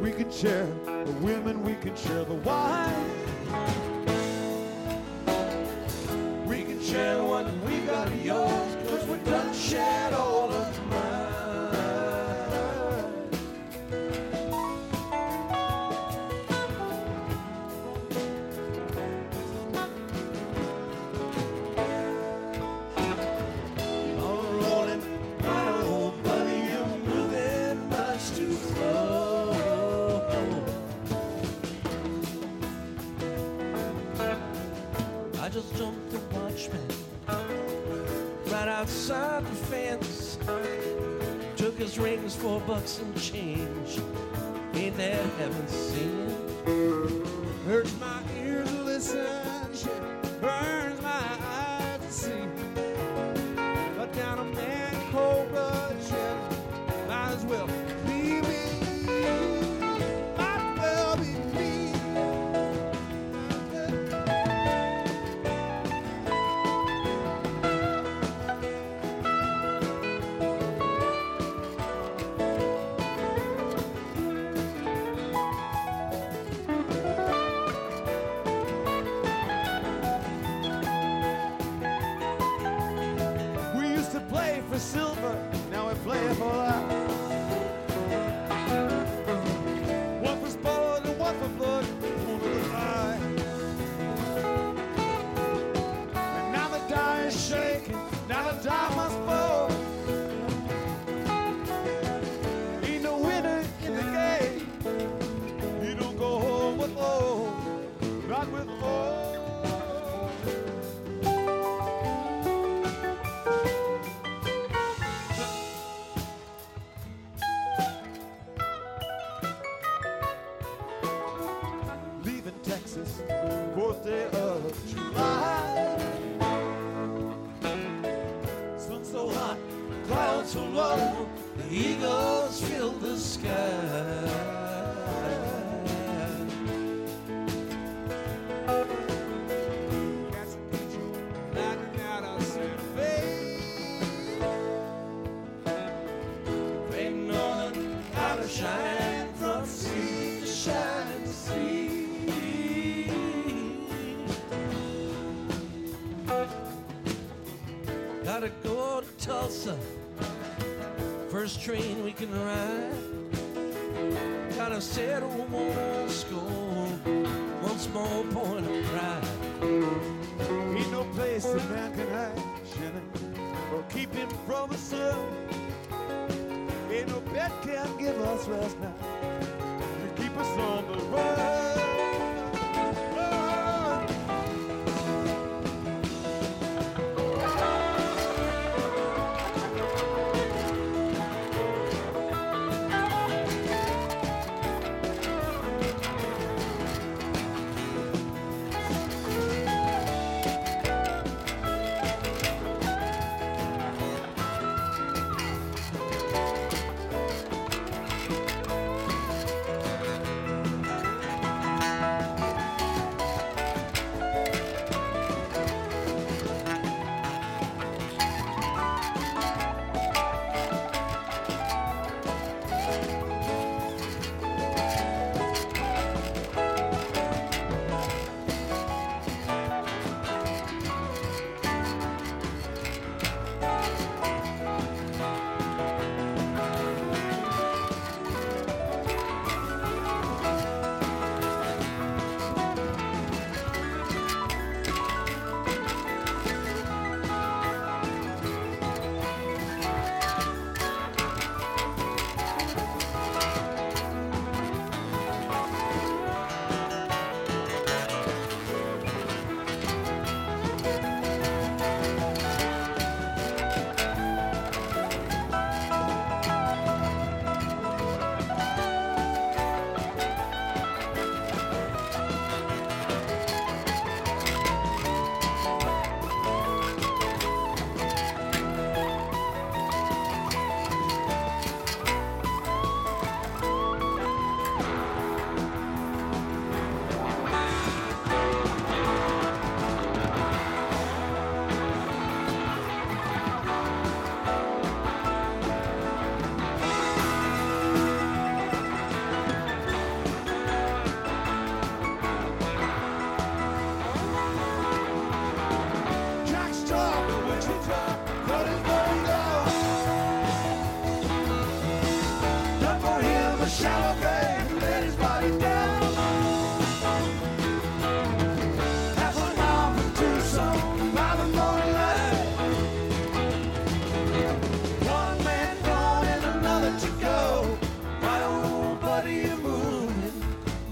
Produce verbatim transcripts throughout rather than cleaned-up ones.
we can share the women, we can share the wine. We can share what we got of yours, cause we done shared all of mine. Just jumped the watchman right outside the fence. Took his rings for bucks and change. Ain't that heaven singing? Hurts my ears to listen, shit burns my eyes to see. But down a man cold bloodshed, might as well be me. Might as well be me. For silver, now we play for life. One for sport and one for blood, one for the lie. And now the die is shaking, now the die must fall. Ain't no winner in the game. You don't go home with all, not with all. fourth day of July. Sun so hot, clouds so low, the eagles fill the sky. Got some people knocking out our Santa Fe, fading on out of shine from sea to shining sea. Gotta go to Tulsa, first train we can ride. Gotta settle one score, one small point of pride. Ain't no place a man can hide, Shannon, or keep him from the sun. Ain't no bed can give us rest now, to keep us on the run.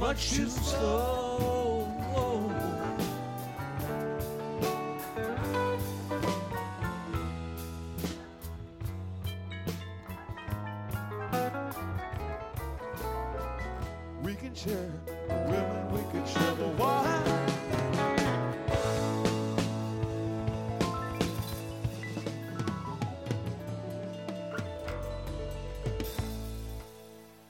much too slow. We can share women, we can share the